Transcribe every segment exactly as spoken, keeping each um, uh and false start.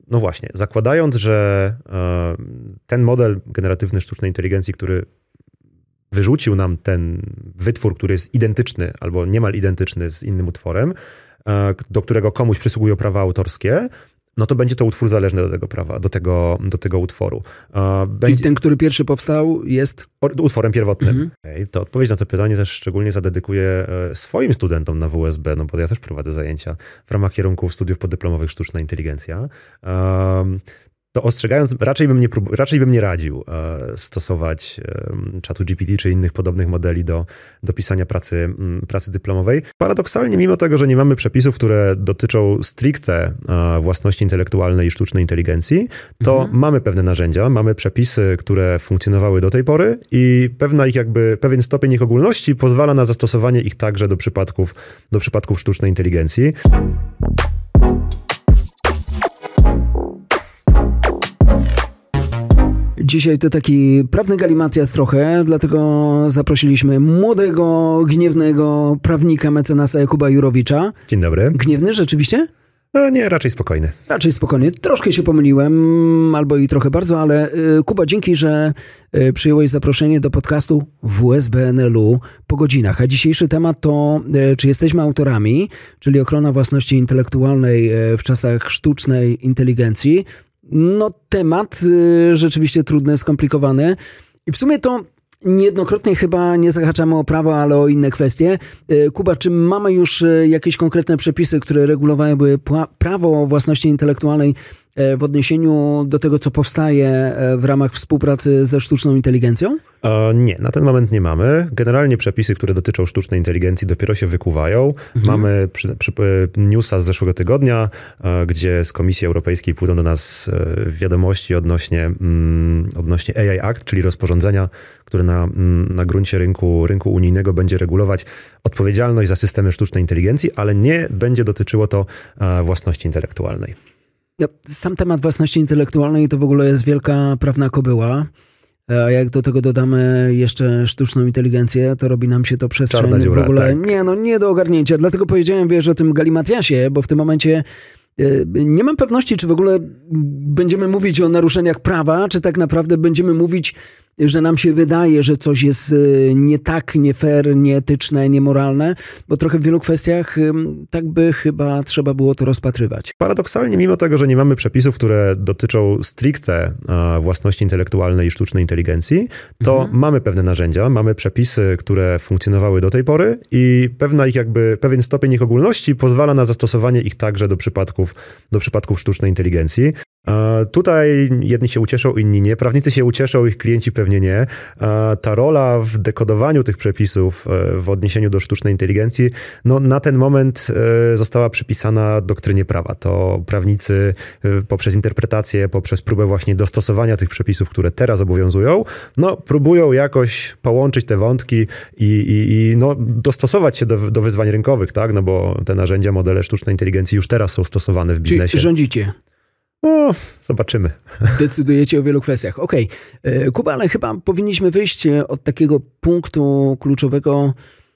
no właśnie, zakładając, że ten model generatywny sztucznej inteligencji, który wyrzucił nam ten wytwór, który jest identyczny albo niemal identyczny z innym utworem, do którego komuś przysługują prawa autorskie, no to będzie to utwór zależny do tego prawa, do tego, do tego utworu. Będzie... I ten, który pierwszy powstał, jest? Utworem pierwotnym. Mhm. Okay. To odpowiedź na to pytanie też szczególnie zadedykuję swoim studentom na W U S B, no bo ja też prowadzę zajęcia w ramach kierunków studiów podyplomowych sztuczna inteligencja. Um, to ostrzegając, raczej bym nie, prób- raczej bym nie radził e, stosować e, czatu G P T czy innych podobnych modeli do, do pisania pracy, m, pracy dyplomowej. Paradoksalnie, mimo tego, że nie mamy przepisów, które dotyczą stricte e, własności intelektualnej i sztucznej inteligencji, to mhm. mamy pewne narzędzia, mamy przepisy, które funkcjonowały do tej pory i pewna ich jakby, pewien stopień ich ogólności pozwala na zastosowanie ich także do przypadków, do przypadków sztucznej inteligencji. Dzisiaj to taki prawny galimatias trochę, dlatego zaprosiliśmy młodego, gniewnego prawnika mecenasa Jakuba Jurowicza. Dzień dobry. Gniewny rzeczywiście? No nie, raczej spokojny. Raczej spokojny. Troszkę się pomyliłem, albo i trochę bardzo, ale y, Kuba, dzięki, że y, przyjąłeś zaproszenie do podcastu W S B N L U po godzinach. A dzisiejszy temat to, y, czy jesteśmy autorami, czyli ochrona własności intelektualnej y, w czasach sztucznej inteligencji. No temat y, rzeczywiście trudny, skomplikowany i w sumie to niejednokrotnie chyba nie zahaczamy o prawo, ale o inne kwestie. Y, Kuba, czy mamy już y, jakieś konkretne przepisy, które regulowałyby pła- prawo własności intelektualnej y, w odniesieniu do tego, co powstaje y, w ramach współpracy ze sztuczną inteligencją? E, nie, na ten moment nie mamy. Generalnie przepisy, które dotyczą sztucznej inteligencji dopiero się wykuwają. Mhm. Mamy przy, przy, newsa z zeszłego tygodnia, e, gdzie z Komisji Europejskiej pójdą do nas e, wiadomości odnośnie, mm, odnośnie A I Act, czyli rozporządzenia, które na, mm, na gruncie rynku, rynku unijnego będzie regulować odpowiedzialność za systemy sztucznej inteligencji, ale nie będzie dotyczyło to e, własności intelektualnej. Sam temat własności intelektualnej to w ogóle jest wielka prawna kobyła. A jak do tego dodamy jeszcze sztuczną inteligencję, to robi nam się to przestrzeń dziura, w ogóle tak. nie, no, nie do ogarnięcia. Dlatego powiedziałem, wiesz, o tym galimatiasie, bo w tym momencie y, nie mam pewności, czy w ogóle będziemy mówić o naruszeniach prawa, czy tak naprawdę będziemy mówić, że nam się wydaje, że coś jest y, nie tak, nie fair, nieetyczne, niemoralne, bo trochę w wielu kwestiach y, tak by chyba trzeba było to rozpatrywać. Paradoksalnie, mimo tego, że nie mamy przepisów, które dotyczą stricte e, własności intelektualnej i sztucznej inteligencji, to mhm. mamy pewne narzędzia, mamy przepisy, które funkcjonowały do tej pory i pewna ich jakby, pewien stopień ich ogólności pozwala na zastosowanie ich także do przypadków, do przypadków sztucznej inteligencji. Tutaj jedni się ucieszą, inni nie. Prawnicy się ucieszą, ich klienci pewnie nie. Ta rola w dekodowaniu tych przepisów w odniesieniu do sztucznej inteligencji, no na ten moment została przypisana doktrynie prawa. To prawnicy poprzez interpretację, poprzez próbę właśnie dostosowania tych przepisów, które teraz obowiązują, no próbują jakoś połączyć te wątki i, i, i no, dostosować się do, do wyzwań rynkowych, tak? No bo te narzędzia, modele sztucznej inteligencji już teraz są stosowane w biznesie. Czyli rządzicie? O, zobaczymy. Decydujecie o wielu kwestiach. Okej. Okay. Kuba, ale chyba powinniśmy wyjść od takiego punktu kluczowego,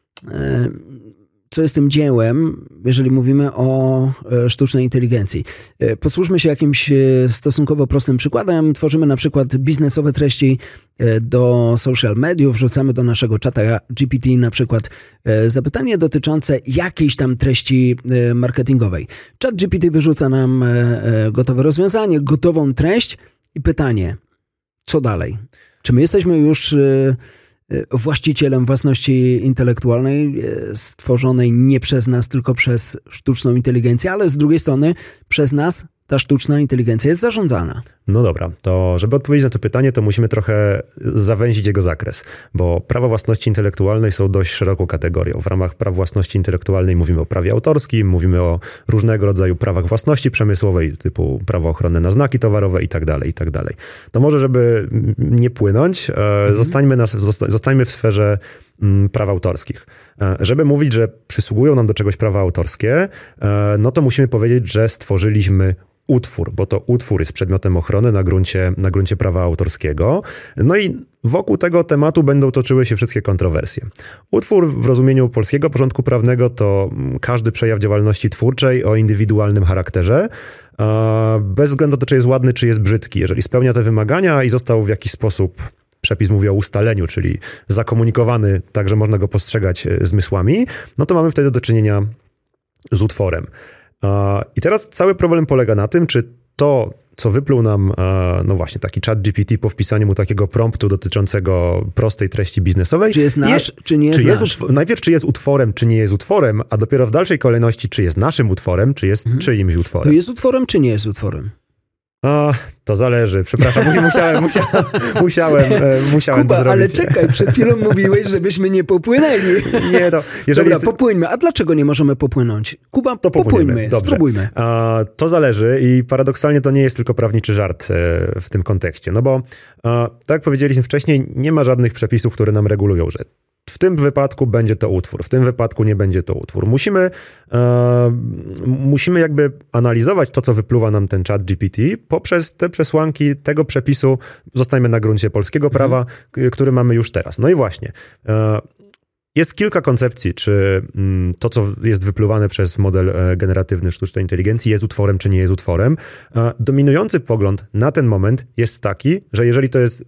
co jest tym dziełem, jeżeli mówimy o sztucznej inteligencji. Posłużmy się jakimś stosunkowo prostym przykładem. Tworzymy na przykład biznesowe treści do social mediów, wrzucamy do naszego czata G P T na przykład zapytanie dotyczące jakiejś tam treści marketingowej. Chat G P T wyrzuca nam gotowe rozwiązanie, gotową treść i pytanie, co dalej? Czy my jesteśmy już właścicielem własności intelektualnej stworzonej nie przez nas, tylko przez sztuczną inteligencję, ale z drugiej strony przez nas ta sztuczna inteligencja jest zarządzana. No dobra, to żeby odpowiedzieć na to pytanie, to musimy trochę zawęzić jego zakres, bo prawa własności intelektualnej są dość szeroką kategorią. W ramach praw własności intelektualnej mówimy o prawie autorskim, mówimy o różnego rodzaju prawach własności przemysłowej, typu prawo ochronne na znaki towarowe i tak dalej, i tak dalej. To może, żeby nie płynąć, mhm. zostańmy, na, zostańmy w sferze praw autorskich. Żeby mówić, że przysługują nam do czegoś prawa autorskie, no to musimy powiedzieć, że stworzyliśmy utwór, bo to utwór jest przedmiotem ochrony na gruncie, na gruncie prawa autorskiego. No i wokół tego tematu będą toczyły się wszystkie kontrowersje. Utwór w rozumieniu polskiego porządku prawnego to każdy przejaw działalności twórczej o indywidualnym charakterze, bez względu na to, czy jest ładny, czy jest brzydki. Jeżeli spełnia te wymagania i został w jakiś sposób, przepis mówi o ustaleniu, czyli zakomunikowany tak, że można go postrzegać zmysłami, no to mamy wtedy do czynienia z utworem. I teraz cały problem polega na tym, czy to, co wypluł nam, no właśnie, taki chat G P T po wpisaniu mu takiego promptu dotyczącego prostej treści biznesowej. Czy jest nasz, je, czy nie jest czy nasz? Jest utw- najpierw, czy jest utworem, czy nie jest utworem, a dopiero w dalszej kolejności, czy jest naszym utworem, czy jest mhm. czyimś utworem. To jest utworem, czy nie jest utworem? A, to zależy. Przepraszam, musiałem, musiałem, musiałem, musiałem Kuba, to zrobić. ale czekaj, przed chwilą mówiłeś, żebyśmy nie popłynęli. Nie, to jeżeli Dobra, jest... popłyńmy. A dlaczego nie możemy popłynąć? Kuba, to popłyńmy, Dobrze. spróbujmy. A, to zależy i paradoksalnie to nie jest tylko prawniczy żart w tym kontekście, no bo a, tak jak powiedzieliśmy wcześniej, nie ma żadnych przepisów, które nam regulują, że w tym wypadku będzie to utwór, w tym wypadku nie będzie to utwór. Musimy, e, musimy jakby analizować to, co wypluwa nam ten chat G P T poprzez te przesłanki tego przepisu, zostańmy na gruncie polskiego prawa, mhm. który mamy już teraz. No i właśnie, e, jest kilka koncepcji, czy mm, to, co jest wypluwane przez model e, generatywny sztucznej inteligencji jest utworem, czy nie jest utworem. E, dominujący pogląd na ten moment jest taki, że jeżeli to jest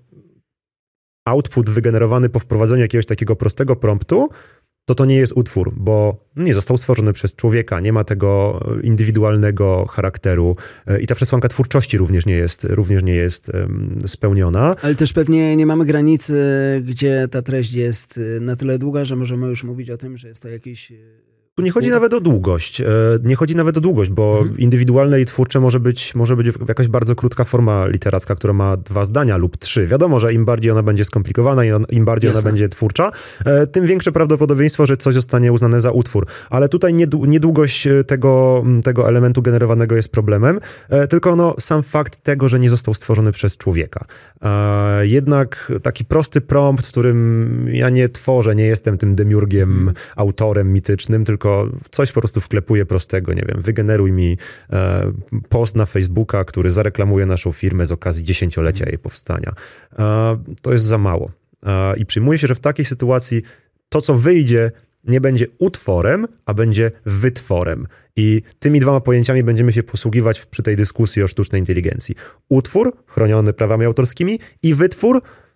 output wygenerowany po wprowadzeniu jakiegoś takiego prostego promptu, to to nie jest utwór, bo nie został stworzony przez człowieka, nie ma tego indywidualnego charakteru i ta przesłanka twórczości również nie jest, również nie jest um, spełniona. Ale też pewnie nie mamy granicy, gdzie ta treść jest na tyle długa, że możemy już mówić o tym, że jest to jakiś... Tu nie chodzi nawet o długość. Nie chodzi nawet o długość, bo mhm. indywidualne i twórcze może być, może być jakaś bardzo krótka forma literacka, która ma dwa zdania lub trzy. Wiadomo, że im bardziej ona będzie skomplikowana i on, im bardziej Jasne. Ona będzie twórcza, tym większe prawdopodobieństwo, że coś zostanie uznane za utwór. Ale tutaj niedługość tego, tego elementu generowanego jest problemem, tylko no, sam fakt tego, że nie został stworzony przez człowieka. Jednak taki prosty prompt, w którym ja nie tworzę, nie jestem tym demiurgiem, mhm. autorem mitycznym, tylko coś po prostu wklepuję prostego, nie wiem, wygeneruj mi e, post na Facebooka, który zareklamuje naszą firmę z okazji dziesięciolecia jej powstania. E, to jest za mało. E, I przyjmuje się, że w takiej sytuacji to, co wyjdzie, nie będzie utworem, a będzie wytworem. I tymi dwoma pojęciami będziemy się posługiwać przy tej dyskusji o sztucznej inteligencji. Utwór, chroniony prawami autorskimi, i wytwór,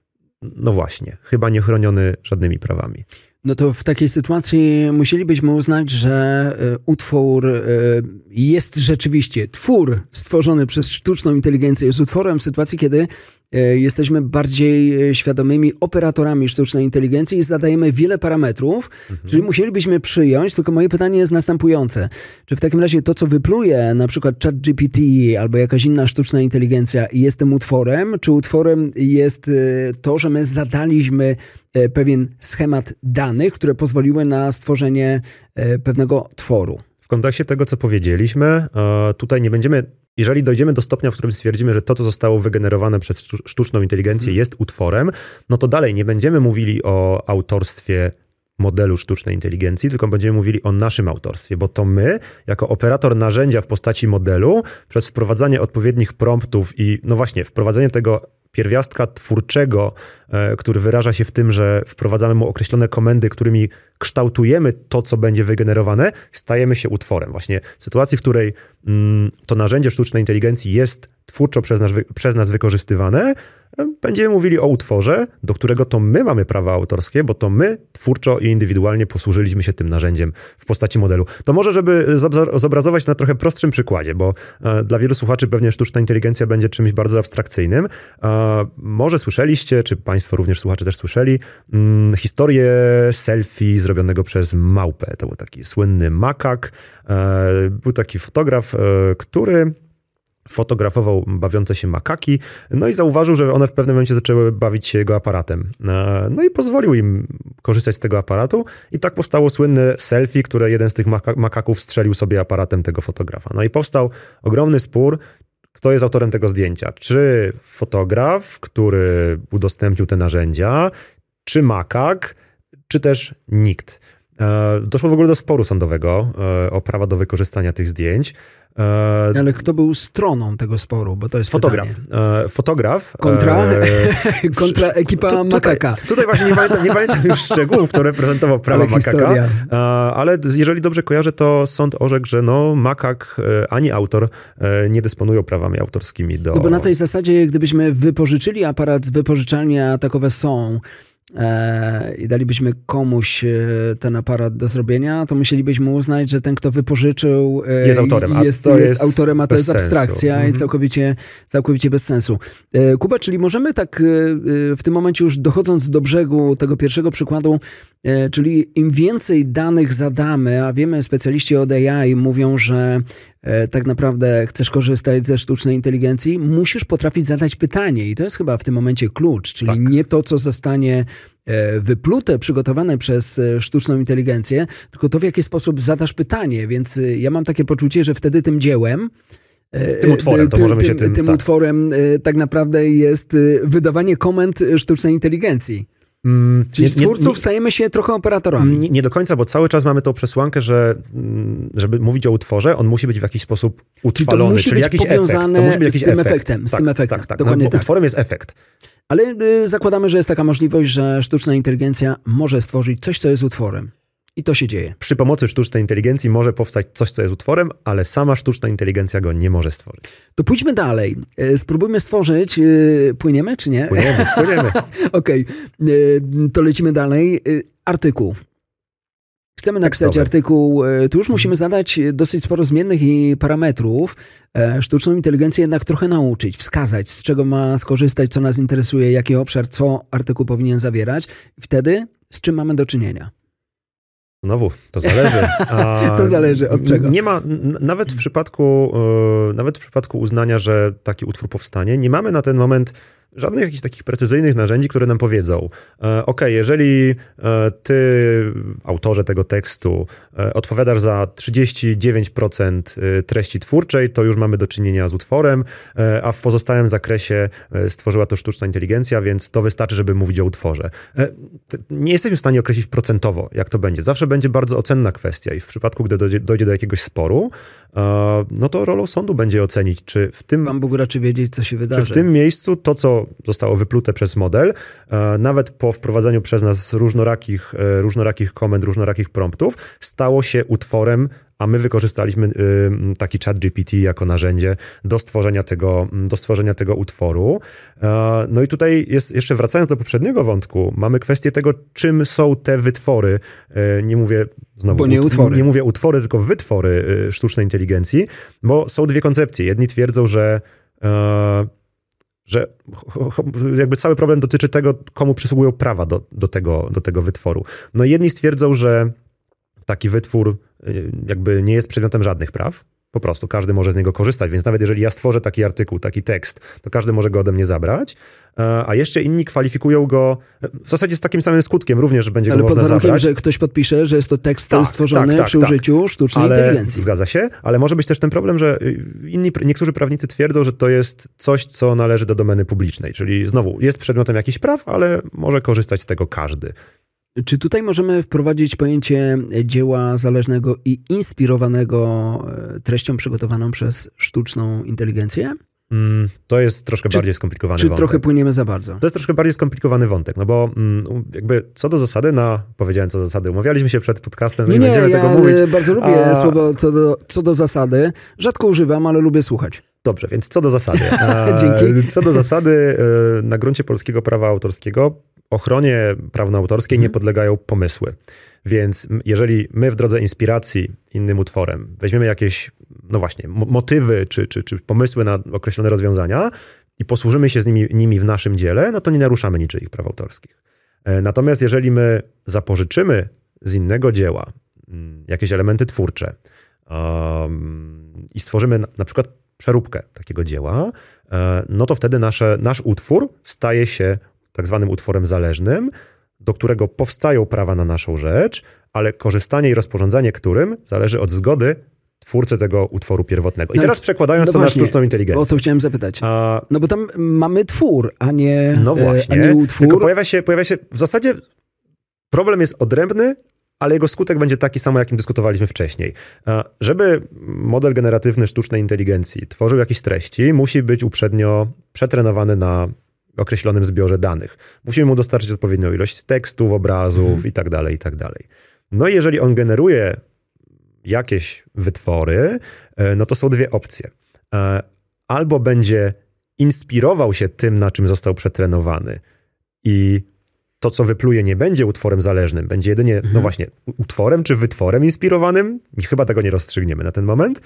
no właśnie, chyba nie chroniony żadnymi prawami. No to w takiej sytuacji musielibyśmy uznać, że utwór jest rzeczywiście, twór stworzony przez sztuczną inteligencję jest utworem w sytuacji, kiedy jesteśmy bardziej świadomymi operatorami sztucznej inteligencji i zadajemy wiele parametrów, mhm. czyli musielibyśmy przyjąć, tylko moje pytanie jest następujące. Czy w takim razie to, co wypluje na przykład chat G P T albo jakaś inna sztuczna inteligencja jest tym utworem, czy utworem jest to, że my zadaliśmy pewien schemat danych, które pozwoliły na stworzenie pewnego tworu? W kontekście tego, co powiedzieliśmy, tutaj nie będziemy, jeżeli dojdziemy do stopnia, w którym stwierdzimy, że to, co zostało wygenerowane przez sztuczną inteligencję jest utworem, no to dalej nie będziemy mówili o autorstwie modelu sztucznej inteligencji, tylko będziemy mówili o naszym autorstwie, bo to my, jako operator narzędzia w postaci modelu, przez wprowadzanie odpowiednich promptów i no właśnie, wprowadzenie tego pierwiastka twórczego, e, który wyraża się w tym, że wprowadzamy mu określone komendy, którymi kształtujemy to, co będzie wygenerowane, stajemy się utworem. Właśnie w sytuacji, w której mm, to narzędzie sztucznej inteligencji jest twórczo przez nas, przez nas wykorzystywane, będziemy mówili o utworze, do którego to my mamy prawa autorskie, bo to my twórczo i indywidualnie posłużyliśmy się tym narzędziem w postaci modelu. To może, żeby zobrazować na trochę prostszym przykładzie, bo dla wielu słuchaczy pewnie sztuczna inteligencja będzie czymś bardzo abstrakcyjnym. Może słyszeliście, czy państwo również słuchacze też słyszeli, historię selfie zrobionego przez małpę. To był taki słynny makak. Był taki fotograf, który fotografował bawiące się makaki, no i zauważył, że one w pewnym momencie zaczęły bawić się jego aparatem. No i pozwolił im korzystać z tego aparatu i tak powstało słynne selfie, które jeden z tych maka- makaków strzelił sobie aparatem tego fotografa. No i powstał ogromny spór, kto jest autorem tego zdjęcia. Czy fotograf, który udostępnił te narzędzia, czy makak, czy też nikt. Doszło w ogóle do sporu sądowego o prawa do wykorzystania tych zdjęć. E, Ale kto był stroną tego sporu, bo to jest Fotograf. pytanie. E, fotograf. Kontra, e, kontra ekipa tu, Makaka. Tutaj, tutaj właśnie nie pamiętam, nie pamiętam już szczegółów, które prezentował prawa ale Makaka, e, ale jeżeli dobrze kojarzę, to sąd orzekł, że no Makak e, ani autor e, nie dysponują prawami autorskimi do... No bo na tej zasadzie, gdybyśmy wypożyczyli aparat z wypożyczalni, a takowe są, e, i dalibyśmy komuś e, ten aparat do zrobienia, to musielibyśmy uznać, że ten, kto wypożyczył e, jest autorem, a jest, to jest jest autorem, a to jest sensu. abstrakcja Mhm. i całkowicie, całkowicie bez sensu. E, Kuba, czyli możemy tak e, w tym momencie już dochodząc do brzegu tego pierwszego przykładu, e, czyli im więcej danych zadamy, a wiemy, specjaliści od A I mówią, że e, tak naprawdę chcesz korzystać ze sztucznej inteligencji, musisz potrafić zadać pytanie i to jest chyba w tym momencie klucz, czyli tak. nie to, co zostanie wyplute, przygotowane przez sztuczną inteligencję, tylko to, w jaki sposób zadasz pytanie. Więc ja mam takie poczucie, że wtedy tym dziełem, tym utworem, to tym, możemy się tym, tym... tym tak. utworem tak naprawdę jest wydawanie komend sztucznej inteligencji. Mm, Czyli z twórców nie, nie, stajemy się trochę operatorami. Nie, nie do końca, bo cały czas mamy tą przesłankę, że żeby mówić o utworze, on musi być w jakiś sposób utrwalony, czyli, to musi czyli być jakiś powiązane efekt. To musi być jakiś z tym efekt. efektem. Z tak, tym efektem. Tak, tak. Dokładnie no, tak. Utworem jest efekt. Ale y, zakładamy, że jest taka możliwość, że sztuczna inteligencja może stworzyć coś, co jest utworem. I to się dzieje. Przy pomocy sztucznej inteligencji może powstać coś, co jest utworem, ale sama sztuczna inteligencja go nie może stworzyć. To pójdźmy dalej. Y, spróbujmy stworzyć... Y, płyniemy, czy nie? Płyniemy, płyniemy. Okej. Okay. Y, to lecimy dalej. Y, artykuł. Chcemy napisać Tekstowy. artykuł, tu już musimy zadać dosyć sporo zmiennych i parametrów. Sztuczną inteligencję jednak trochę nauczyć, wskazać, z czego ma skorzystać, co nas interesuje, jaki obszar, co artykuł powinien zawierać. Wtedy z czym mamy do czynienia? Znowu, to zależy. A to zależy od czego? Nie ma, nawet w przypadku, nawet w przypadku uznania, że taki utwór powstanie, nie mamy na ten moment żadnych jakichś takich precyzyjnych narzędzi, które nam powiedzą, e, ok, jeżeli e, ty, autorze tego tekstu, e, odpowiadasz za trzydzieści dziewięć procent treści twórczej, to już mamy do czynienia z utworem, e, a w pozostałym zakresie e, stworzyła to sztuczna inteligencja, więc to wystarczy, żeby mówić o utworze. E, t- nie jesteśmy w stanie określić procentowo, jak to będzie. Zawsze będzie bardzo ocenna kwestia i w przypadku, gdy dojdzie, dojdzie do jakiegoś sporu, e, no to rolą sądu będzie ocenić, czy w tym... Pan Bóg raczy wiedzieć, co się wydarzy. Czy w tym miejscu to, co zostało wyplute przez model, e, nawet po wprowadzeniu przez nas różnorakich, e, różnorakich komend, różnorakich promptów, stało się utworem, a my wykorzystaliśmy y, taki ChatGPT jako narzędzie do stworzenia tego, do stworzenia tego utworu. E, no i tutaj jest, jeszcze wracając do poprzedniego wątku, mamy kwestię tego, czym są te wytwory. E, nie mówię znowu, bo nie, ut, utwory. nie mówię utwory, tylko wytwory y, sztucznej inteligencji, bo są dwie koncepcje. Jedni twierdzą, że e, że jakby cały problem dotyczy tego, komu przysługują prawa do, do, tego, do tego wytworu. No i jedni stwierdzą, że taki wytwór jakby nie jest przedmiotem żadnych praw. Po prostu każdy może z niego korzystać, więc nawet jeżeli ja stworzę taki artykuł, taki tekst, to każdy może go ode mnie zabrać, a jeszcze inni kwalifikują go w zasadzie z takim samym skutkiem również, że będzie ale go można zabrać. Ale pod warunkiem, że ktoś podpisze, że jest to tekst tak, stworzony tak, tak, przy tak. użyciu sztucznej ale, inteligencji. Zgadza się, ale może być też ten problem, że inni, niektórzy prawnicy twierdzą, że to jest coś, co należy do domeny publicznej, czyli znowu jest przedmiotem jakichś praw, ale może korzystać z tego każdy. Czy tutaj możemy wprowadzić pojęcie dzieła zależnego i inspirowanego treścią przygotowaną przez sztuczną inteligencję? Mm, to jest troszkę czy, bardziej skomplikowany czy wątek. Czy trochę płyniemy za bardzo? To jest troszkę bardziej skomplikowany wątek, no bo mm, jakby co do zasady, na, powiedziałem co do zasady, umawialiśmy się przed podcastem, nie, nie, nie będziemy ja tego mówić. bardzo lubię a... słowo co do, co do zasady. Rzadko używam, ale lubię słuchać. Dobrze, więc co do zasady. A, Dzięki. Co do zasady, na gruncie polskiego prawa autorskiego ochronie prawno-autorskiej hmm. nie podlegają pomysły. Więc jeżeli my w drodze inspiracji innym utworem weźmiemy jakieś, no właśnie, motywy czy, czy, czy pomysły na określone rozwiązania i posłużymy się z nimi, nimi w naszym dziele, no to nie naruszamy niczyich praw autorskich. Natomiast jeżeli my zapożyczymy z innego dzieła jakieś elementy twórcze um, i stworzymy na, na przykład przeróbkę takiego dzieła, no to wtedy nasze, nasz utwór staje się tak zwanym utworem zależnym, do którego powstają prawa na naszą rzecz, ale korzystanie i rozporządzanie którym zależy od zgody twórcy tego utworu pierwotnego. I no, teraz przekładając no to właśnie, na sztuczną inteligencję. O to chciałem zapytać. A, no bo tam mamy twór, a nie, no właśnie, a nie utwór. Tylko pojawia się, pojawia się, w zasadzie problem jest odrębny ale jego skutek będzie taki sam, jakim dyskutowaliśmy wcześniej. Żeby model generatywny sztucznej inteligencji tworzył jakieś treści, musi być uprzednio przetrenowany na określonym zbiorze danych. Musimy mu dostarczyć odpowiednią ilość tekstów, obrazów hmm. i tak dalej, i tak dalej. No i jeżeli on generuje jakieś wytwory, no to są dwie opcje. Albo będzie inspirował się tym, na czym został przetrenowany i to, co wypluje, nie będzie utworem zależnym, będzie jedynie, mhm. no właśnie, utworem czy wytworem inspirowanym, chyba tego nie rozstrzygniemy na ten moment,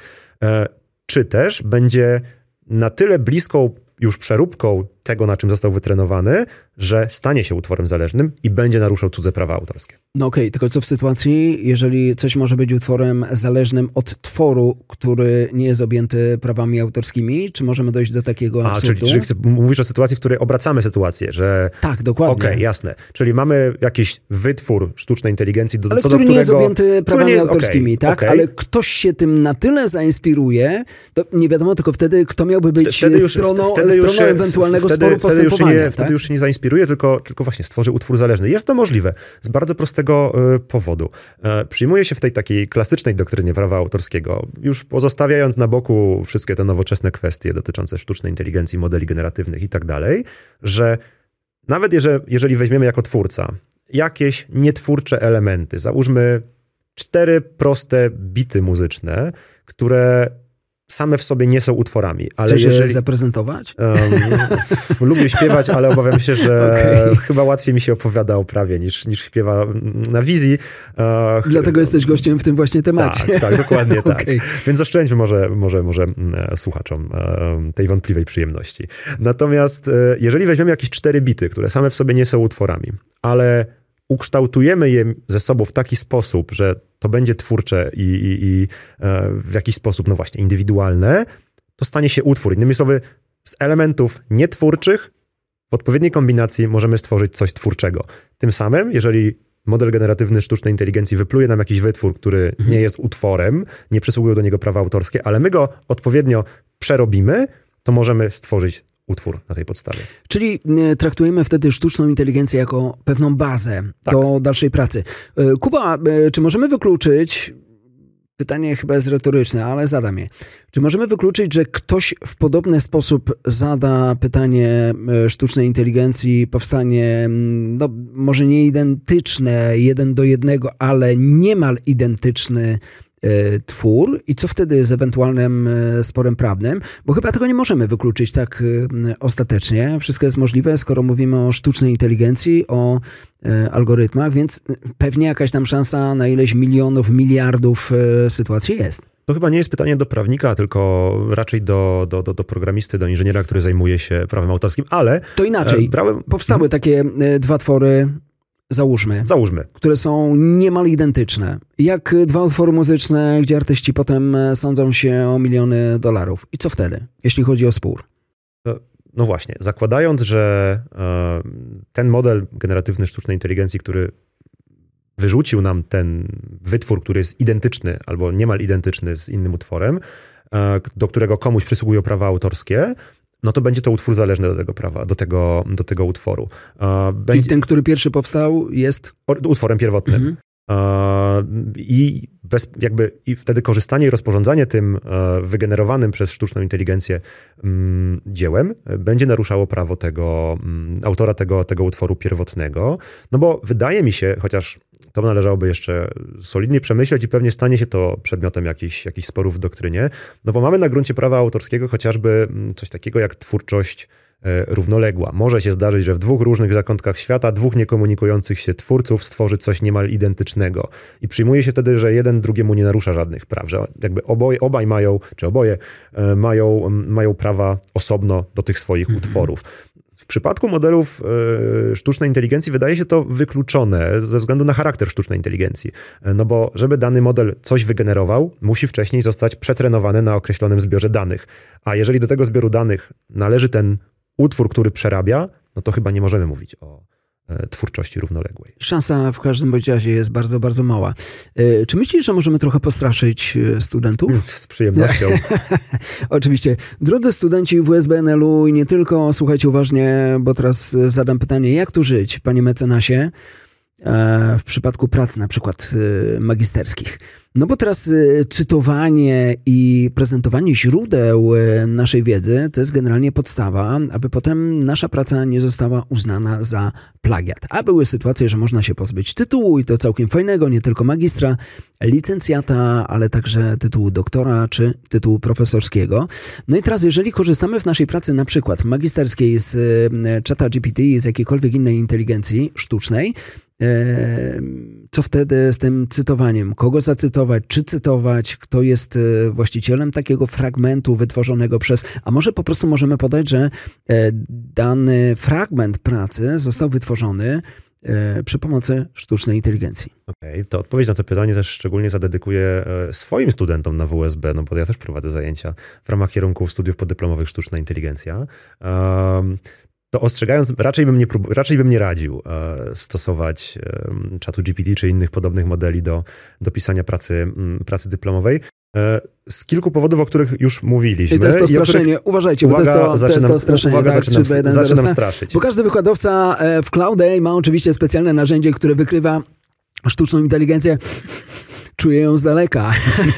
czy też będzie na tyle bliską już przeróbką tego, na czym został wytrenowany, że stanie się utworem zależnym i będzie naruszał cudze prawa autorskie. No okej, okay, tylko co w sytuacji, jeżeli coś może być utworem zależnym od tworu, który nie jest objęty prawami autorskimi? Czy możemy dojść do takiego absurdu? A, czyli, czyli mówisz o sytuacji, w której obracamy sytuację, że... Tak, dokładnie. Okej, okay, jasne. Czyli mamy jakiś wytwór sztucznej inteligencji, do, ale co który do którego... nie jest objęty prawami jest, autorskimi, okay, tak? Okay. Ale ktoś się tym na tyle zainspiruje, to nie wiadomo tylko wtedy, kto miałby być wtedy już, stroną, wtedy stroną już ewentualnego wtedy, sporu wtedy postępowania. Już nie, tak? Wtedy już się nie zainspiruje, tylko, tylko właśnie stworzy utwór zależny. Jest to możliwe z bardzo prostego y, powodu. Y, przyjmuje się w tej takiej klasycznej doktrynie prawa autorskiego, już pozostawiając na boku wszystkie te nowoczesne kwestie dotyczące sztucznej inteligencji, modeli generatywnych i tak dalej, że nawet jeżeli, jeżeli weźmiemy jako twórca jakieś nietwórcze elementy, załóżmy cztery proste bity muzyczne, które same w sobie nie są utworami. Ale Chcesz jeżeli... je zaprezentować? Um, lubię śpiewać, ale obawiam się, że okay. chyba łatwiej mi się opowiada o prawie niż, niż śpiewa na wizji. Uh, Dlatego jesteś gościem w tym właśnie temacie. Tak, tak dokładnie tak. Okay. Więc oszczędźmy może, może, może słuchaczom tej wątpliwej przyjemności. Natomiast jeżeli weźmiemy jakieś cztery bity, które same w sobie nie są utworami, ale ukształtujemy je ze sobą w taki sposób, że to będzie twórcze i, i, i w jakiś sposób, no właśnie, indywidualne, to stanie się utwór. Innymi słowy, z elementów nietwórczych w odpowiedniej kombinacji możemy stworzyć coś twórczego. Tym samym, jeżeli model generatywny sztucznej inteligencji wypluje nam jakiś wytwór, który mhm. nie jest utworem, nie przysługują do niego prawa autorskie, ale my go odpowiednio przerobimy, to możemy stworzyć utwór na tej podstawie. Czyli traktujemy wtedy sztuczną inteligencję jako pewną bazę tak. do dalszej pracy. Kuba, czy możemy wykluczyć, pytanie chyba jest retoryczne, ale zadam je. Czy możemy wykluczyć, że ktoś w podobny sposób zada pytanie sztucznej inteligencji, powstanie, no może nie identyczne jeden do jednego, ale niemal identyczny twór i co wtedy z ewentualnym sporem prawnym? Bo chyba tego nie możemy wykluczyć tak ostatecznie. Wszystko jest możliwe, skoro mówimy o sztucznej inteligencji, o algorytmach, więc pewnie jakaś tam szansa na ileś milionów, miliardów sytuacji jest. To chyba nie jest pytanie do prawnika, tylko raczej do, do, do, do programisty, do inżyniera, który zajmuje się prawem autorskim, ale... To inaczej. Brałem... Powstały takie dwa twory, Załóżmy, Załóżmy, które są niemal identyczne. Jak dwa utwory muzyczne, gdzie artyści potem sądzą się o miliony dolarów. I co wtedy, jeśli chodzi o spór? No, no właśnie, zakładając, że e, ten model generatywny sztucznej inteligencji, który wyrzucił nam ten wytwór, który jest identyczny albo niemal identyczny z innym utworem, e, do którego komuś przysługują prawa autorskie, no to będzie to utwór zależny do tego prawa, do tego, do tego utworu. Będzie... Czyli ten, który pierwszy powstał, jest... utworem pierwotnym. Mhm. I, bez, jakby, I wtedy korzystanie i rozporządzanie tym wygenerowanym przez sztuczną inteligencję um, dziełem będzie naruszało prawo tego um, autora tego, tego utworu pierwotnego. No bo wydaje mi się, chociaż to należałoby jeszcze solidnie przemyśleć i pewnie stanie się to przedmiotem jakichś, jakichś sporów w doktrynie, no bo mamy na gruncie prawa autorskiego chociażby coś takiego jak twórczość równoległa. Może się zdarzyć, że w dwóch różnych zakątkach świata dwóch niekomunikujących się twórców stworzy coś niemal identycznego. I przyjmuje się wtedy, że jeden drugiemu nie narusza żadnych praw, że jakby oboje, obaj mają, czy oboje mają, mają prawa osobno do tych swoich mhm. utworów. W przypadku modelów y, sztucznej inteligencji wydaje się to wykluczone ze względu na charakter sztucznej inteligencji. No bo żeby dany model coś wygenerował, musi wcześniej zostać przetrenowany na określonym zbiorze danych. A jeżeli do tego zbioru danych należy ten utwór, który przerabia, no to chyba nie możemy mówić o e, twórczości równoległej. Szansa w każdym bądź razie jest bardzo, bardzo mała. E, czy myślisz, że możemy trochę postraszyć studentów? Z przyjemnością. Oczywiście. Drodzy studenci W S B N L u i nie tylko, słuchajcie uważnie, bo teraz zadam pytanie, jak tu żyć, panie mecenasie? w przypadku prac na przykład magisterskich. No bo teraz cytowanie i prezentowanie źródeł naszej wiedzy to jest generalnie podstawa, aby potem nasza praca nie została uznana za plagiat. A były sytuacje, że można się pozbyć tytułu i to całkiem fajnego, nie tylko magistra, licencjata, ale także tytułu doktora czy tytułu profesorskiego. No i teraz jeżeli korzystamy w naszej pracy na przykład magisterskiej z czata G P T, z jakiejkolwiek innej inteligencji sztucznej, co wtedy z tym cytowaniem? Kogo zacytować? Czy cytować? Kto jest właścicielem takiego fragmentu wytworzonego przez... A może po prostu możemy podać, że dany fragment pracy został wytworzony przy pomocy sztucznej inteligencji. Okej, okay, to odpowiedź na to pytanie też szczególnie zadedykuję swoim studentom na W S B, no bo ja też prowadzę zajęcia w ramach kierunków studiów podyplomowych sztuczna inteligencja. Um, to ostrzegając, raczej bym nie, prób- raczej bym nie radził e, stosować e, czatu G P T czy innych podobnych modeli do, do pisania pracy, m, pracy dyplomowej. E, z kilku powodów, o których już mówiliśmy. I to jest to straszenie. Których... Uważajcie, uwaga, bo to jest to, zaczynam, to, jest to straszenie. Uwaga, tak? zaczynam, trzy, dwa, jeden, zaczynam zero, straszyć. Bo każdy wykładowca w Clouday ma oczywiście specjalne narzędzie, które wykrywa sztuczną inteligencję. Czuję ją z daleka.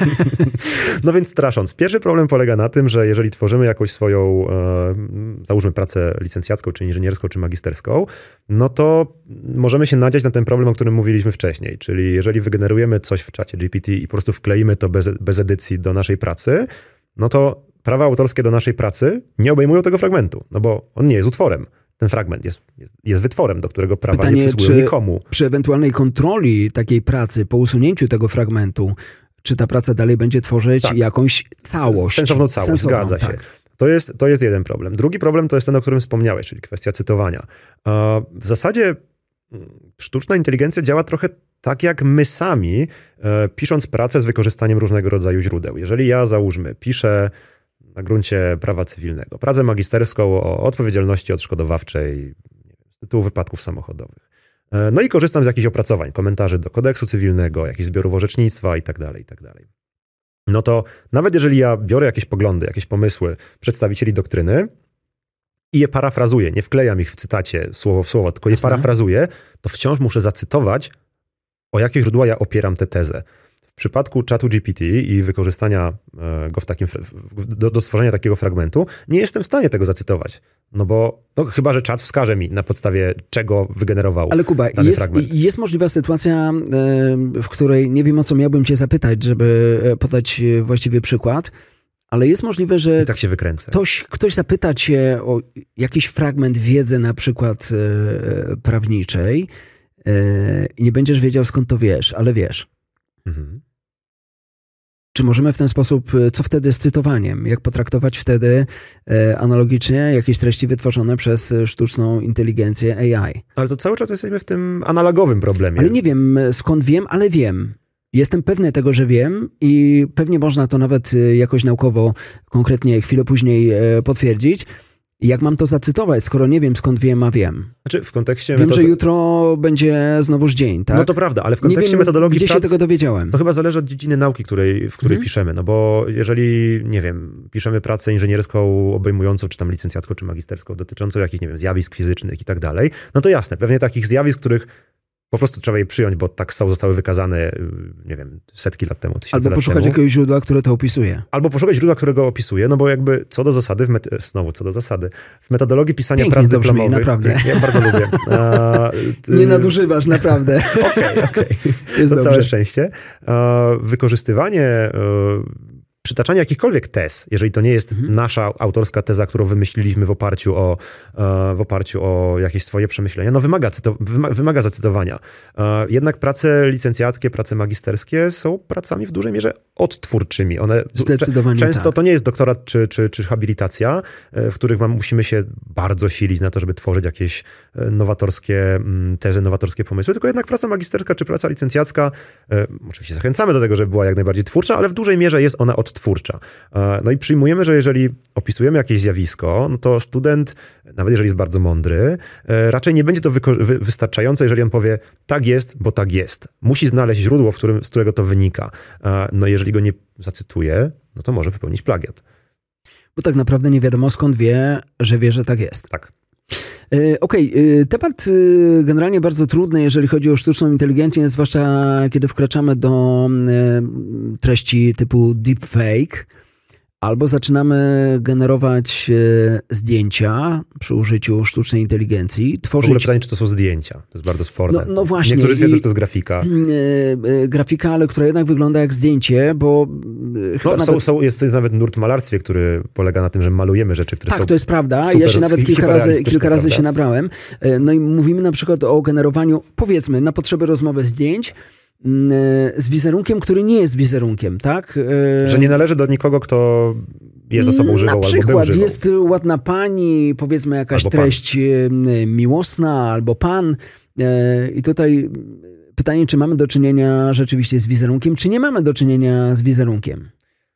No więc strasząc. Pierwszy problem polega na tym, że jeżeli tworzymy jakąś swoją, e, załóżmy pracę licencjacką, czy inżynierską, czy magisterską, no to możemy się nadziać na ten problem, o którym mówiliśmy wcześniej. Czyli jeżeli wygenerujemy coś w czacie G P T i po prostu wkleimy to bez, bez edycji do naszej pracy, no to prawa autorskie do naszej pracy nie obejmują tego fragmentu, no bo on nie jest utworem. Ten fragment jest, jest, jest wytworem, do którego prawa Pytanie, nie przysługują czy nikomu. Przy ewentualnej kontroli takiej pracy, po usunięciu tego fragmentu, czy ta praca dalej będzie tworzyć tak. jakąś całość? Sensowną całość, Sensowną, zgadza się. tak. To jest, to jest jeden problem. Drugi problem to jest ten, o którym wspomniałeś, czyli kwestia cytowania. W zasadzie sztuczna inteligencja działa trochę tak jak my sami, pisząc pracę z wykorzystaniem różnego rodzaju źródeł. Jeżeli ja, załóżmy, piszę na gruncie prawa cywilnego pracę magisterską o odpowiedzialności odszkodowawczej z tytułu wypadków samochodowych. No i korzystam z jakichś opracowań, komentarzy do kodeksu cywilnego, jakichś zbiorów orzecznictwa i tak dalej, i tak dalej. No to nawet jeżeli ja biorę jakieś poglądy, jakieś pomysły przedstawicieli doktryny i je parafrazuję, nie wklejam ich w cytacie słowo w słowo, tylko je parafrazuję, to wciąż muszę zacytować, o jakie źródła ja opieram tę tezę. W przypadku czatu G P T i wykorzystania go w takim, do, do stworzenia takiego fragmentu, nie jestem w stanie tego zacytować. No bo, no chyba że czat wskaże mi, na podstawie czego wygenerował Ale Kuba, dany jest, fragment. jest możliwa sytuacja, w której nie wiem, o co miałbym cię zapytać, żeby podać właściwy przykład, ale jest możliwe, że I tak się wykręcę. Ktoś, ktoś zapyta cię o jakiś fragment wiedzy na przykład prawniczej i nie będziesz wiedział, skąd to wiesz, ale wiesz. Mhm. Czy możemy w ten sposób, co wtedy z cytowaniem? Jak potraktować wtedy e, analogicznie jakieś treści wytworzone przez sztuczną inteligencję A I? Ale to cały czas jesteśmy w tym analogowym problemie. Ale nie wiem skąd wiem, ale wiem. Jestem pewny tego, że wiem i pewnie można to nawet jakoś naukowo, konkretnie chwilę później e, potwierdzić. Jak mam to zacytować, skoro nie wiem, skąd wiem, a wiem? Znaczy w kontekście... Wiem, metod... że jutro będzie znowuż dzień, tak? No to prawda, ale w kontekście nie wiem, metodologii gdzie prac... się tego dowiedziałem? To chyba zależy od dziedziny nauki, której, w której hmm. piszemy. No bo jeżeli, nie wiem, piszemy pracę inżynierską obejmującą, czy tam licencjacką, czy magisterską, dotyczącą jakichś, nie wiem, zjawisk fizycznych i tak dalej, no to jasne, pewnie takich zjawisk, których po prostu trzeba je przyjąć, bo tak są, zostały wykazane, nie wiem, setki lat temu, tysiące Albo lat poszukać temu. jakiegoś źródła, które to opisuje. Albo poszukać źródła, którego opisuje, no bo jakby co do zasady, w met- znowu co do zasady, w metodologii pisania Pięknie prac to brzmi, dyplomowych... naprawdę. Ja bardzo lubię. A, ty... Nie nadużywasz, naprawdę. Okej, okej. Jest To dobrze. całe szczęście. A, wykorzystywanie... A, przytaczanie jakichkolwiek tez, jeżeli to nie jest mhm. nasza autorska teza, którą wymyśliliśmy w oparciu o, w oparciu o jakieś swoje przemyślenia, no wymaga, cyto, wymaga zacytowania. Jednak prace licencjackie, prace magisterskie są pracami w dużej mierze odtwórczymi. One Zdecydowanie często tak. to nie jest doktorat czy, czy, czy habilitacja, w których mam, musimy się bardzo silić na to, żeby tworzyć jakieś nowatorskie tezy, nowatorskie pomysły, tylko jednak praca magisterska czy praca licencjacka, oczywiście zachęcamy do tego, żeby była jak najbardziej twórcza, ale w dużej mierze jest ona odtwórcza. twórcza. No i przyjmujemy, że jeżeli opisujemy jakieś zjawisko, no to student, nawet jeżeli jest bardzo mądry, raczej nie będzie to wyko- wy- wystarczające, jeżeli on powie, tak jest, bo tak jest. Musi znaleźć źródło, w którym, z którego to wynika. No jeżeli go nie zacytuje, no to może popełnić plagiat. Bo tak naprawdę nie wiadomo, skąd wie, że wie, że tak jest. Tak. Okej, okay. Temat generalnie bardzo trudny, jeżeli chodzi o sztuczną inteligencję, zwłaszcza kiedy wkraczamy do treści typu deepfake, albo zaczynamy generować zdjęcia przy użyciu sztucznej inteligencji. Tworzyć... W ogóle pytanie, czy to są zdjęcia. To jest bardzo sporne. No, no właśnie. Niektórzy twierdzą, że to jest grafika. Grafika, ale która jednak wygląda jak zdjęcie, bo... No, nawet... są, są, jest, jest nawet nurt w malarstwie, który polega na tym, że malujemy rzeczy, które tak, są Tak, to jest prawda. super, ja się nawet kilka razy, kilka razy prawda? się nabrałem. No i mówimy na przykład o generowaniu, powiedzmy, na potrzeby rozmowy zdjęć, z wizerunkiem, który nie jest wizerunkiem, tak? Że nie należy do nikogo, kto jest osobą żywą albo był żywą. Na przykład jest ładna pani, powiedzmy jakaś albo treść pan. miłosna, albo pan. I tutaj pytanie, czy mamy do czynienia rzeczywiście z wizerunkiem, czy nie mamy do czynienia z wizerunkiem?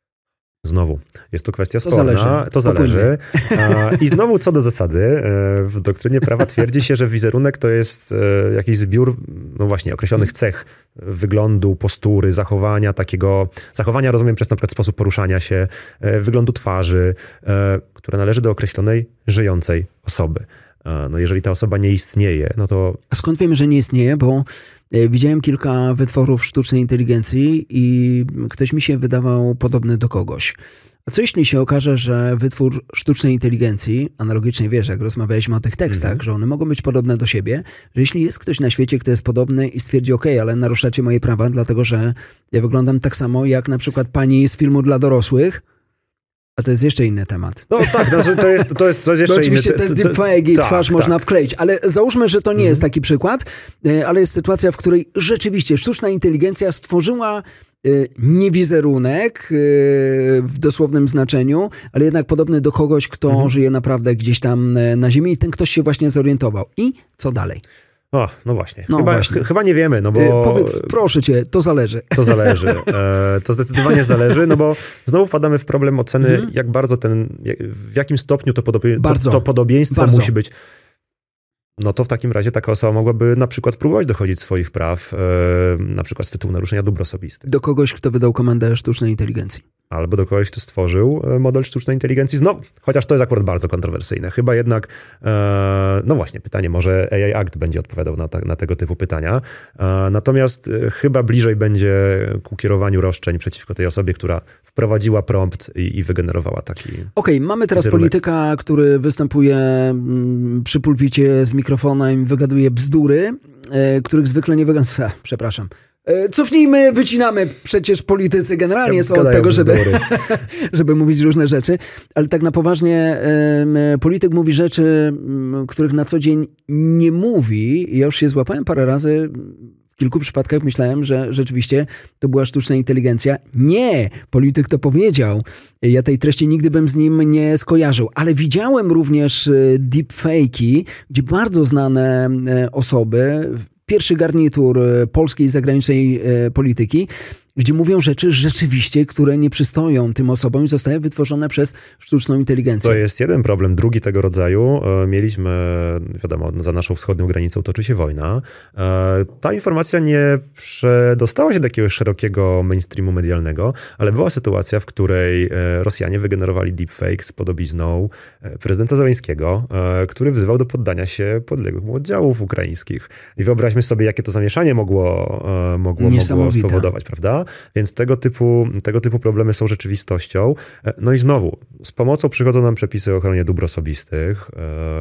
Znowu, jest to kwestia to sporna, zależy. to zależy. A, I znowu co do zasady, w doktrynie prawa twierdzi się, że wizerunek to jest jakiś zbiór, no właśnie, określonych cech wyglądu, postury, zachowania, takiego, zachowania rozumiem przez na przykład sposób poruszania się, wyglądu twarzy, które należy do określonej żyjącej osoby. No jeżeli ta osoba nie istnieje, no to... A skąd wiemy, że nie istnieje? Bo widziałem kilka wytworów sztucznej inteligencji i ktoś mi się wydawał podobny do kogoś. A co jeśli się okaże, że wytwór sztucznej inteligencji, analogicznie wiesz, jak rozmawialiśmy o tych tekstach, mm-hmm. że one mogą być podobne do siebie, że jeśli jest ktoś na świecie, kto jest podobny i stwierdzi, okej, okay, ale naruszacie moje prawa, dlatego że ja wyglądam tak samo jak na przykład pani z filmu dla dorosłych, a to jest jeszcze inny temat. No tak, no, to, jest, to, jest, to jest jeszcze no, oczywiście inny... to jest deepfake i tak, twarz tak. można wkleić, ale załóżmy, że to nie mhm. jest taki przykład, ale jest sytuacja, w której rzeczywiście sztuczna inteligencja stworzyła nie wizerunek w dosłownym znaczeniu, ale jednak podobny do kogoś, kto mhm. żyje naprawdę gdzieś tam na ziemi i ten ktoś się właśnie zorientował. I co dalej? O, no właśnie. No chyba, właśnie. Ch- chyba nie wiemy, no bo... Powiedz, proszę cię, to zależy. To zależy. E, to zdecydowanie zależy, no bo znowu wpadamy w problem oceny, mhm. jak bardzo ten, jak, w jakim stopniu to, podobie, to, to podobieństwo bardzo. musi być. No to w takim razie taka osoba mogłaby na przykład próbować dochodzić swoich praw, e, na przykład z tytułu naruszenia dóbr osobistych. Do kogoś, kto wydał komendę sztucznej inteligencji. Albo do kogoś, kto stworzył model sztucznej inteligencji. No, chociaż to jest akurat bardzo kontrowersyjne. Chyba jednak, e, no właśnie, pytanie, może A I Act będzie odpowiadał na, ta, na tego typu pytania. E, natomiast e, chyba bliżej będzie ku kierowaniu roszczeń przeciwko tej osobie, która wprowadziła prompt i, i wygenerowała taki Okej, okay, mamy teraz wizerunek. polityka, który występuje m, przy pulpicie z mikrofonem i wygaduje bzdury, e, których zwykle nie wygaduje. Przepraszam. Cofnijmy, wycinamy. Przecież politycy generalnie są od tego, żeby, żeby mówić różne rzeczy. Ale tak na poważnie polityk mówi rzeczy, których na co dzień nie mówi. Ja już się złapałem parę razy. W kilku przypadkach myślałem, że rzeczywiście to była sztuczna inteligencja. Nie! Polityk to powiedział. Ja tej treści nigdy bym z nim nie skojarzył. Ale widziałem również deepfake'i, gdzie bardzo znane osoby... Pierwszy garnitur polskiej i zagranicznej polityki, gdzie mówią rzeczy rzeczywiście, które nie przystoją tym osobom i zostały wytworzone przez sztuczną inteligencję. To jest jeden problem. Drugi tego rodzaju. Mieliśmy, wiadomo, za naszą wschodnią granicą toczy się wojna. Ta informacja nie przedostała się do jakiegoś szerokiego mainstreamu medialnego, ale była sytuacja, w której Rosjanie wygenerowali deepfake z podobizną prezydenta Zełenskiego, który wzywał do poddania się podległych mu oddziałów ukraińskich. I wyobraźmy sobie, jakie to zamieszanie mogło, mogło, mogło spowodować, prawda? Więc tego typu, tego typu problemy są rzeczywistością. No i znowu, z pomocą przychodzą nam przepisy o ochronie dóbr osobistych.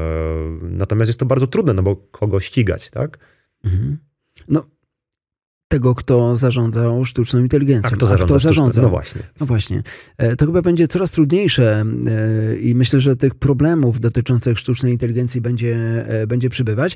Natomiast jest to bardzo trudne, no bo kogo ścigać, tak? Mhm. No, tego, kto zarządzał sztuczną inteligencją. A kto zarządza? A kto zarządza? No właśnie. No właśnie. To chyba będzie coraz trudniejsze i myślę, że tych problemów dotyczących sztucznej inteligencji będzie, będzie przybywać.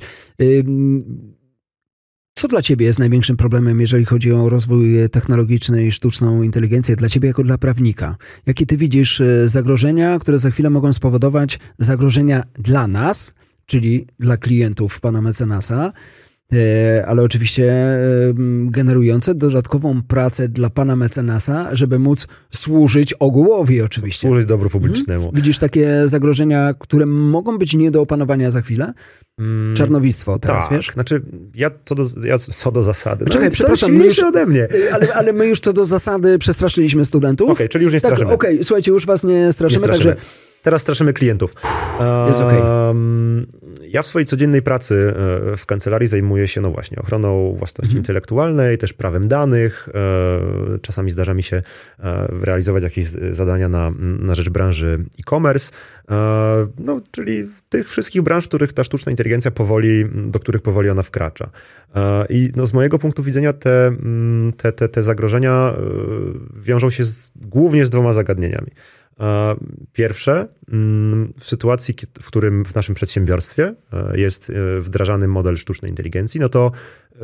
Co dla ciebie jest największym problemem, jeżeli chodzi o rozwój technologiczny i sztuczną inteligencję? Dla ciebie jako dla prawnika. Jakie ty widzisz zagrożenia, które za chwilę mogą spowodować zagrożenia dla nas, czyli dla klientów pana mecenasa, ale oczywiście generujące dodatkową pracę dla pana mecenasa, żeby móc służyć ogółowi oczywiście. Służyć dobru publicznemu. Mhm. Widzisz takie zagrożenia, które mogą być nie do opanowania za chwilę? Mm, Czarnowictwo teraz, tak, wiesz? Znaczy ja co do, ja co do zasady. Czekaj, no, przepraszam, my już, ode mnie. Ale, ale my już co do zasady przestraszyliśmy studentów. Okej, okay, czyli już nie straszymy. Tak, okej, okay, słuchajcie, już was nie straszymy, nie straszymy. Także teraz straszymy klientów. Jest okej. Um, ja w swojej codziennej pracy w kancelarii zajmuję się, no właśnie, ochroną własności mhm. intelektualnej, też prawem danych. Czasami zdarza mi się realizować jakieś zadania na, na rzecz branży e-commerce, no, czyli tych wszystkich branż, w których ta sztuczna inteligencja powoli, do których powoli ona wkracza. I no, z mojego punktu widzenia te, te, te, te zagrożenia wiążą się z, głównie z dwoma zagadnieniami. Pierwsze, w sytuacji, w którym w naszym przedsiębiorstwie jest wdrażany model sztucznej inteligencji, no to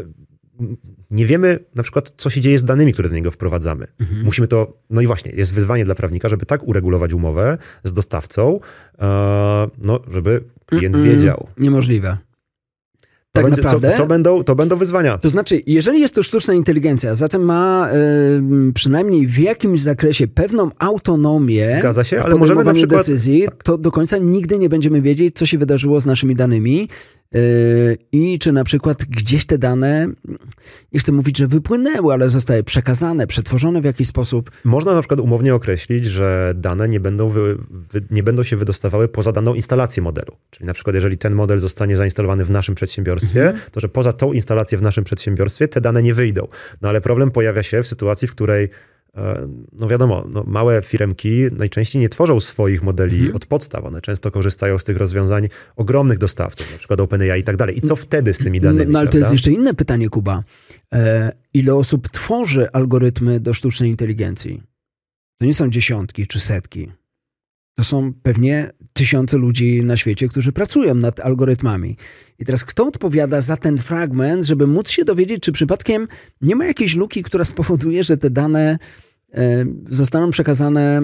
nie wiemy na przykład, co się dzieje z danymi, które do niego wprowadzamy. Mhm. Musimy to, no i właśnie, jest wyzwanie dla prawnika, żeby tak uregulować umowę z dostawcą, no, żeby klient Mm-mm. wiedział. Niemożliwe. To, tak będzie, naprawdę, to, to, będą, to będą wyzwania. To znaczy, jeżeli jest to sztuczna inteligencja, zatem ma y, przynajmniej w jakimś zakresie pewną autonomię Zgadza się, w ale możemy na przykład decyzji, tak. to do końca nigdy nie będziemy wiedzieć, co się wydarzyło z naszymi danymi y, i czy na przykład gdzieś te dane, nie chcę mówić, że wypłynęły, ale zostały przekazane, przetworzone w jakiś sposób. Można na przykład umownie określić, że dane nie będą, wy, wy, nie będą się wydostawały poza daną instalację modelu. Czyli na przykład jeżeli ten model zostanie zainstalowany w naszym przedsiębiorstwie, Mhm. to że poza tą instalację w naszym przedsiębiorstwie te dane nie wyjdą. No ale problem pojawia się w sytuacji, w której no wiadomo, no małe firemki najczęściej nie tworzą swoich modeli mhm. od podstaw. One często korzystają z tych rozwiązań ogromnych dostawców, na przykład OpenAI i tak dalej. I co wtedy z tymi danymi? No, no ale prawda? To jest jeszcze inne pytanie, Kuba. E, ile osób tworzy algorytmy do sztucznej inteligencji? To nie są dziesiątki czy setki. To są pewnie tysiące ludzi na świecie, którzy pracują nad algorytmami. I teraz kto odpowiada za ten fragment, żeby móc się dowiedzieć, czy przypadkiem nie ma jakiejś luki, która spowoduje, że te dane e, zostaną przekazane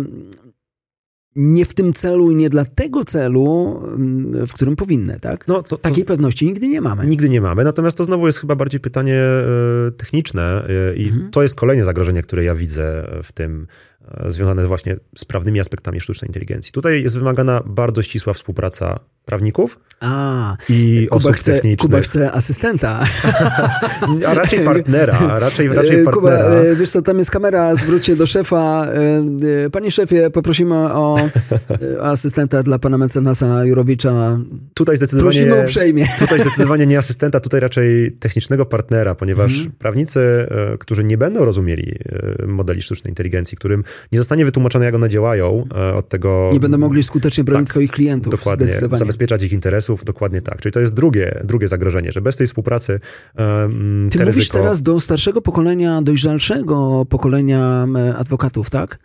nie w tym celu i nie dla tego celu, w którym powinny, tak? No to, to Takiej pewności nigdy nie mamy. Nigdy nie mamy, natomiast to znowu jest chyba bardziej pytanie e, techniczne e, i mhm. to jest kolejne zagrożenie, które ja widzę w tym, e, związane właśnie z prawnymi aspektami sztucznej inteligencji. Tutaj jest wymagana bardzo ścisła współpraca prawników a, i Kuba osób chce, technicznych. Kuba chce asystenta. A raczej partnera, a raczej, raczej partnera. Kuba, wiesz co, tam jest kamera, zwróć się do szefa. Panie szefie, poprosimy o, o asystenta dla pana mecenasa Jurowicza. Tutaj zdecydowanie, prosimy uprzejmie. Tutaj zdecydowanie nie asystenta, tutaj raczej technicznego partnera, ponieważ hmm. prawnicy, którzy nie będą rozumieli modeli sztucznej inteligencji, którym nie zostanie wytłumaczone, jak one działają, od tego... Nie będą mogli skutecznie bronić tak, swoich klientów. Dokładnie, zabezpieczać ich interesów, dokładnie tak. Czyli to jest drugie, drugie zagrożenie, że bez tej współpracy um, Ty te mówisz ryzyko... teraz do starszego pokolenia, dojrzalszego pokolenia adwokatów, tak?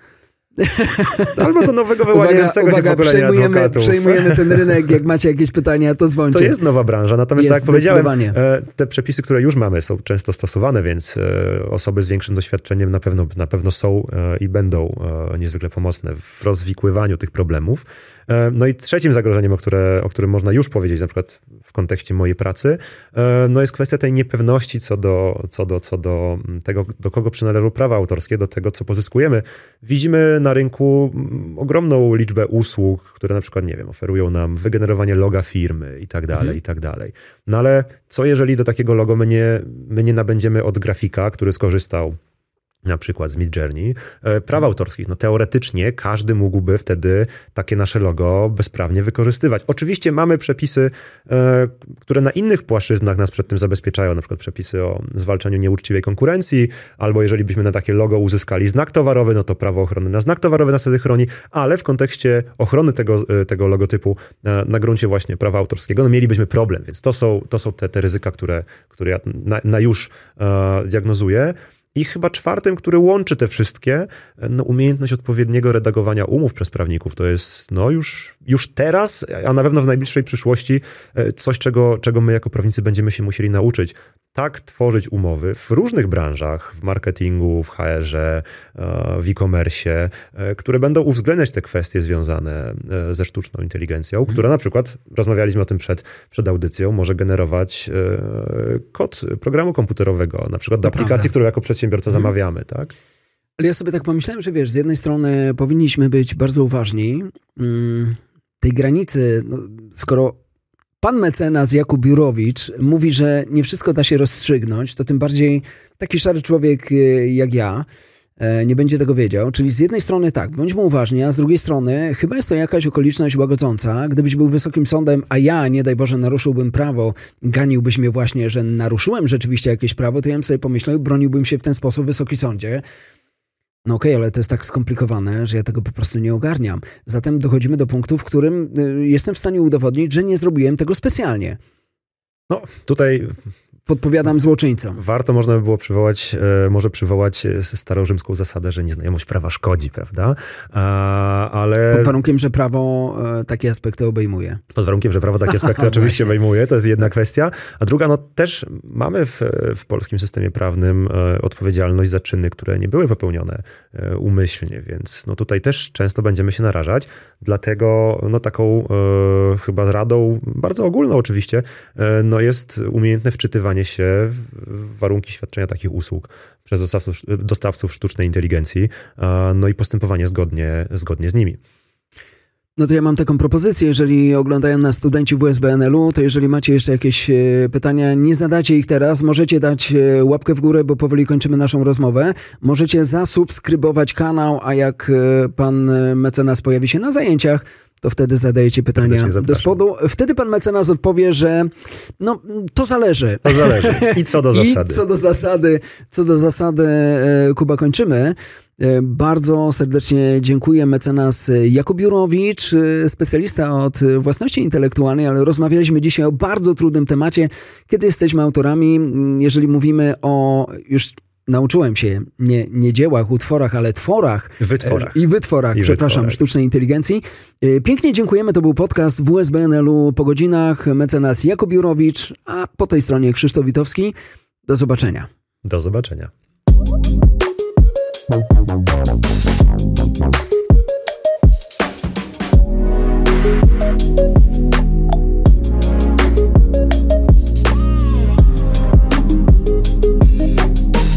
Albo do nowego wyłaniającego uwaga, się uwaga, pokolenia przejmujemy, adwokatów. Przejmujemy ten rynek, jak macie jakieś pytania, to dzwońcie. To jest nowa branża, natomiast jest, tak jak powiedziałem, te przepisy, które już mamy, są często stosowane, więc osoby z większym doświadczeniem na pewno, na pewno są i będą niezwykle pomocne w rozwikływaniu tych problemów. No i trzecim zagrożeniem, o, które, o którym można już powiedzieć, na przykład w kontekście mojej pracy, no jest kwestia tej niepewności co do, co do, co do tego, do kogo przynależą prawa autorskie, do tego, co pozyskujemy. Widzimy na rynku ogromną liczbę usług, które na przykład, nie wiem, oferują nam wygenerowanie loga firmy i tak dalej, mhm. i tak dalej. No ale co jeżeli do takiego logo my nie, my nie nabędziemy od grafika, który skorzystał na przykład z Midjourney, praw autorskich. No teoretycznie każdy mógłby wtedy takie nasze logo bezprawnie wykorzystywać. Oczywiście mamy przepisy, które na innych płaszczyznach nas przed tym zabezpieczają, na przykład przepisy o zwalczaniu nieuczciwej konkurencji, albo jeżeli byśmy na takie logo uzyskali znak towarowy, no to prawo ochrony na znak towarowy nas wtedy chroni, ale w kontekście ochrony tego, tego logotypu na gruncie właśnie prawa autorskiego, no mielibyśmy problem, więc to są, to są te, te ryzyka, które, które ja na, na już uh, diagnozuję. I chyba czwartym, który łączy te wszystkie, no umiejętność odpowiedniego redagowania umów przez prawników. To jest no już, już teraz, a na pewno w najbliższej przyszłości coś, czego, czego my jako prawnicy będziemy się musieli nauczyć. Tak tworzyć umowy w różnych branżach, w marketingu, w H R-ze, w e-commerce, które będą uwzględniać te kwestie związane ze sztuczną inteligencją, hmm. która na przykład, rozmawialiśmy o tym przed, przed audycją, może generować kod programu komputerowego, na przykład do aplikacji, prawda. Którą jako przedsiębiorca hmm. zamawiamy, tak? Ale ja sobie tak pomyślałem, że wiesz, z jednej strony powinniśmy być bardzo uważni. Tej granicy, no, skoro pan mecenas Jakub Jurowicz mówi, że nie wszystko da się rozstrzygnąć, to tym bardziej taki szary człowiek jak ja nie będzie tego wiedział. Czyli z jednej strony tak, bądźmy uważni, a z drugiej strony chyba jest to jakaś okoliczność łagodząca. Gdybyś był wysokim sądem, a ja, nie daj Boże, naruszyłbym prawo, ganiłbyś mnie właśnie, że naruszyłem rzeczywiście jakieś prawo, to ja bym sobie pomyślał, broniłbym się w ten sposób, wysoki sądzie. No okej, okay, ale to jest tak skomplikowane, że ja tego po prostu nie ogarniam. Zatem dochodzimy do punktu, w którym jestem w stanie udowodnić, że nie zrobiłem tego specjalnie. No, tutaj... Podpowiadam złoczyńcom. Warto można by było przywołać, e, może przywołać starorzymską zasadę, że nieznajomość prawa szkodzi, prawda? A, ale... Pod warunkiem, że prawo e, takie aspekty obejmuje. Pod warunkiem, że prawo takie aspekty oczywiście obejmuje, to jest jedna kwestia. A druga, no też mamy w, w polskim systemie prawnym e, odpowiedzialność za czyny, które nie były popełnione e, umyślnie, więc no tutaj też często będziemy się narażać. Dlatego no taką e, chyba radą, bardzo ogólną oczywiście, e, no jest umiejętne wczytywanie się w warunki świadczenia takich usług przez dostawców, dostawców sztucznej inteligencji, no i postępowanie zgodnie, zgodnie z nimi. No to ja mam taką propozycję, jeżeli oglądają nas studenci W S B N L-u, to jeżeli macie jeszcze jakieś pytania, nie zadacie ich teraz, możecie dać łapkę w górę, bo powoli kończymy naszą rozmowę. Możecie zasubskrybować kanał, a jak pan mecenas pojawi się na zajęciach, to wtedy zadajecie pytania do spodu. Wtedy pan mecenas odpowie, że no to zależy. To zależy. I co do zasady. I co do zasady, co do zasady, Kuba, kończymy. Bardzo serdecznie dziękuję. Mecenas Jakub Jurowicz, specjalista od własności intelektualnej, ale rozmawialiśmy dzisiaj o bardzo trudnym temacie, kiedy jesteśmy autorami. Jeżeli mówimy o już... Nauczyłem się nie, nie dziełach, utworach, ale tworach. Wytworach. I wytworach, I przepraszam, wytworach. Sztucznej inteligencji. Pięknie dziękujemy. To był podcast W S B N L-u po godzinach. Mecenas Jakub Jurowicz, a po tej stronie Krzysztof Witowski. Do zobaczenia. Do zobaczenia.